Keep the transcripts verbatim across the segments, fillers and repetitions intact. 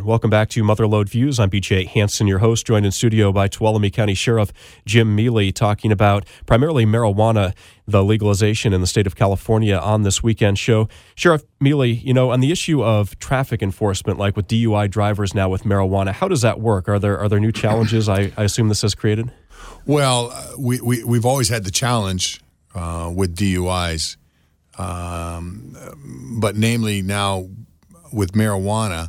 afternoon. Welcome back to Motherlode Views. I'm B J Hansen, your host, joined in studio by Tuolumne County Sheriff Jim Mealy, talking about primarily marijuana, the legalization in the state of California on this weekend show. Sheriff Mealy, you know, on the issue of traffic enforcement, like with D U I drivers now with marijuana, how does that work? Are there are there new challenges I, I assume this has created? Well, uh, we, we, we've always had the challenge uh, with D U Is, um, but namely now with marijuana,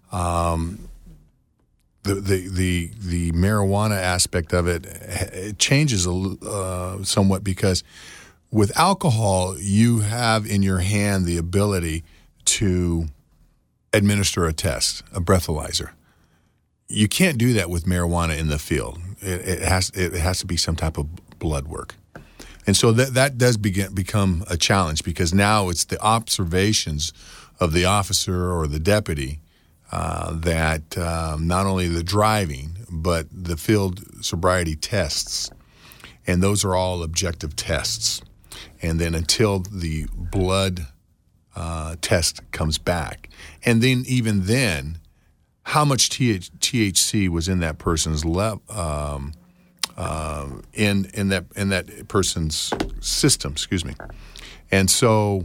um, the, the the the marijuana aspect of it, it changes a, uh, somewhat, because with alcohol, you have in your hand the ability to administer a test, a breathalyzer. You can't do that with marijuana in the field. It, it has it has to be some type of blood work. And so that that does begin become a challenge, because now it's the observations of the officer or the deputy uh, that um, not only the driving, but the field sobriety tests. And those are all objective tests. And then until the blood uh, test comes back. And then even then, how much T H C was in that person's le- um, uh, in in that in that person's system, excuse me. And so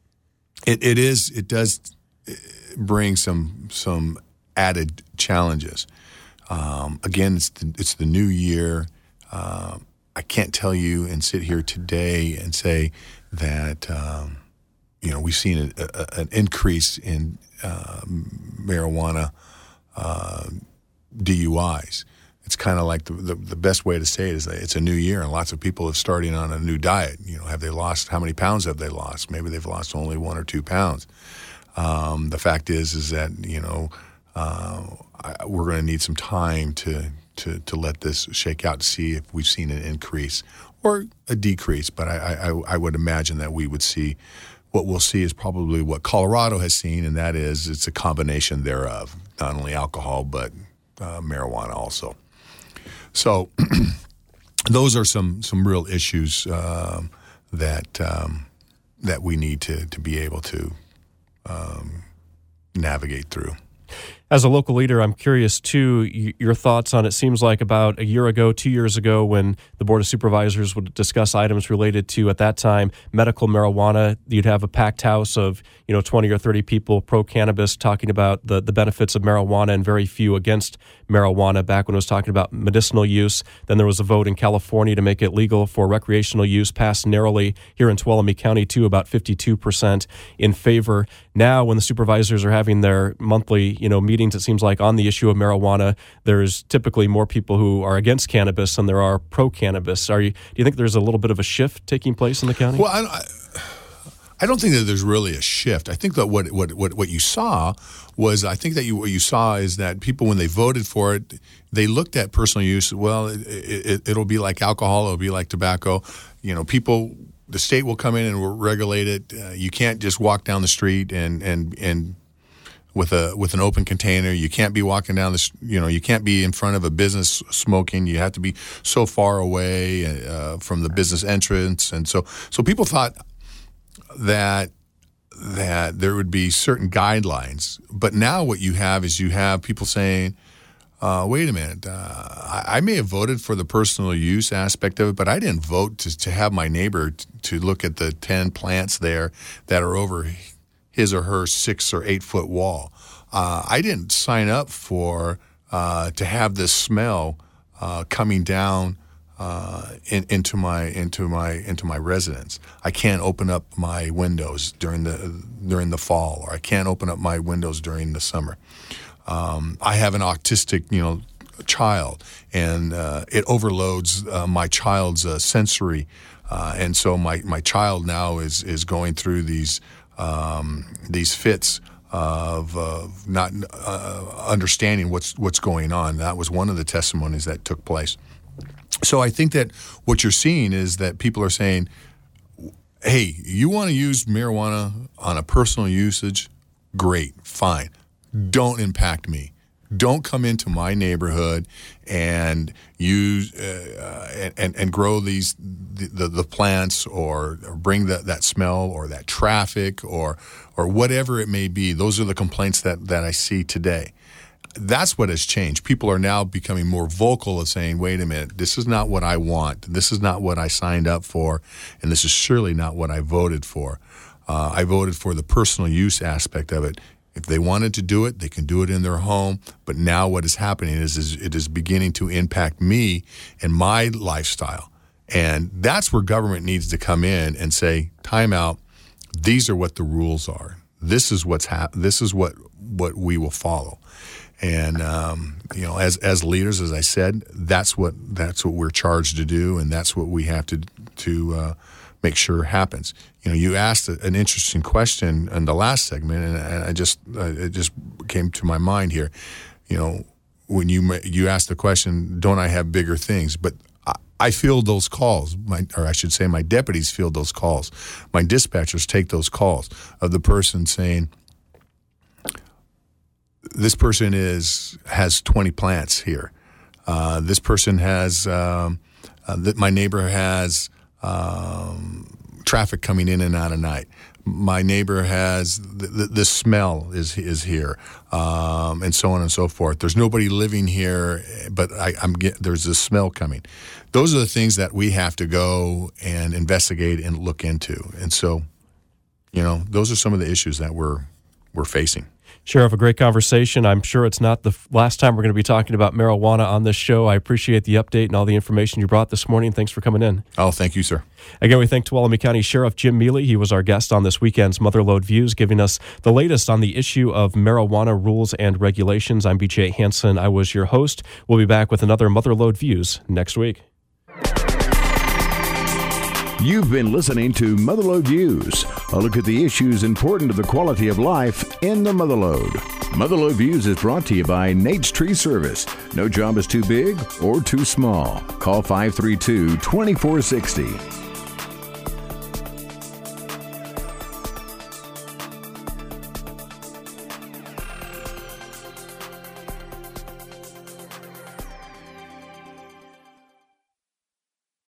It it is it does bring some some added challenges. Um, again, it's the, it's the new year. Uh, I can't tell you and sit here today and say that um, you know we've seen a, a, an increase in uh, marijuana uh, D U Is. It's kind of like the, the the best way to say it is that it's a new year, and lots of people are starting on a new diet. You know, have they lost? How many pounds have they lost? Maybe they've lost only one or two pounds. Um, the fact is, is that you know uh, I, we're going to need some time to to to let this shake out to see if we've seen an increase or a decrease. But I I, I would imagine that we would see. What we'll see is probably what Colorado has seen, and that is it's a combination thereof, not only alcohol but uh, marijuana also. So those are some, some real issues um, that um, that we need to, to be able to um, navigate through. As a local leader, I'm curious, too, your thoughts on it. Seems like about a year ago, two years ago, when the Board of Supervisors would discuss items related to, at that time, medical marijuana, you'd have a packed house of, you know, twenty or thirty people pro-cannabis talking about the, the benefits of marijuana and very few against marijuana back when it was talking about medicinal use. Then there was a vote in California to make it legal for recreational use, passed narrowly here in Tuolumne County, too, about fifty-two percent in favor. Now, when the supervisors are having their monthly, you know, meetings, it seems like on the issue of marijuana, there's typically more people who are against cannabis than there are pro-cannabis. Are you? Do you think there's a little bit of a shift taking place in the county? Well, I, I don't think that there's really a shift. I think that what what what, what you saw was, I think that you, what you saw is that people, when they voted for it, they looked at personal use. Well, it, it, it'll be like alcohol. It'll be like tobacco. You know, people. The state will come in and will regulate it. Uh, you can't just walk down the street and and and with a with an open container. You can't be walking down this. You know, you can't be in front of a business smoking. You have to be so far away uh, from the business entrance. And so, so people thought that that there would be certain guidelines. But now what you have is you have people saying, Uh, wait a minute, uh, I, I may have voted for the personal use aspect of it, but I didn't vote to, to have my neighbor t- to look at the ten plants there that are over his or her six or eight foot wall. Uh, I didn't sign up for uh, to have this smell uh, coming down uh, in, into my into my into my residence. I can't open up my windows during the during the fall, or I can't open up my windows during the summer. Um, I have an autistic, you know, child, and uh, it overloads uh, my child's uh, sensory, uh, and so my, my child now is is going through these um, these fits of uh, not uh, understanding what's what's going on. That was one of the testimonies that took place. So I think that what you're seeing is that people are saying, "Hey, you want to use marijuana on a personal usage? Great, fine. Don't impact me. Don't come into my neighborhood and use uh, and and grow these the, the, the plants, or, or bring that, that smell or that traffic or or whatever it may be." Those are the complaints that, that I see today. that's what has changed. People are now becoming more vocal of saying, wait a minute, this is not what I want. This is not what I signed up for, and this is surely not what I voted for. Uh, I voted for the personal use aspect of it. If they wanted to do it, they can do it in their home. But now what is happening is, is it is beginning to impact me and my lifestyle. And that's where government needs to come in and say, time out, these are what the rules are. This is what's hap- This is what, what we will follow. And um, you know, as as leaders, as I said, that's what that's what we're charged to do, and that's what we have to to uh, make sure happens. You know, you asked an interesting question in the last segment, and I just uh, it just came to my mind here. You know, when you you asked the question, don't I have bigger things? But I, I field those calls, my, or I should say, my deputies field those calls. My dispatchers take those calls of the person saying, this person is has twenty plants here. Uh, this person has, um, uh, that my neighbor has um, traffic coming in and out at night. My neighbor has, the, the, the smell is is here, um, and so on and so forth. There's nobody living here, but I, I'm get, there's this smell coming. Those are the things that we have to go and investigate and look into. And so, you know, those are some of the issues that we're we're facing. Sheriff, a great conversation. I'm sure it's not the last time we're going to be talking about marijuana on this show. I appreciate the update and all the information you brought this morning. Thanks for coming in. Oh, thank you, sir. Again, we thank Tuolumne County Sheriff Jim Mealy. He was our guest on this weekend's Motherlode Views, giving us the latest on the issue of marijuana rules and regulations. I'm B J Hansen. I was your host. We'll be back with another Motherlode Views next week. You've been listening to Motherlode Views, a look at the issues important to the quality of life in the Motherlode. Motherlode Views is brought to you by Nate's Tree Service. No job is too big or too small. Call five three two, two four six zero.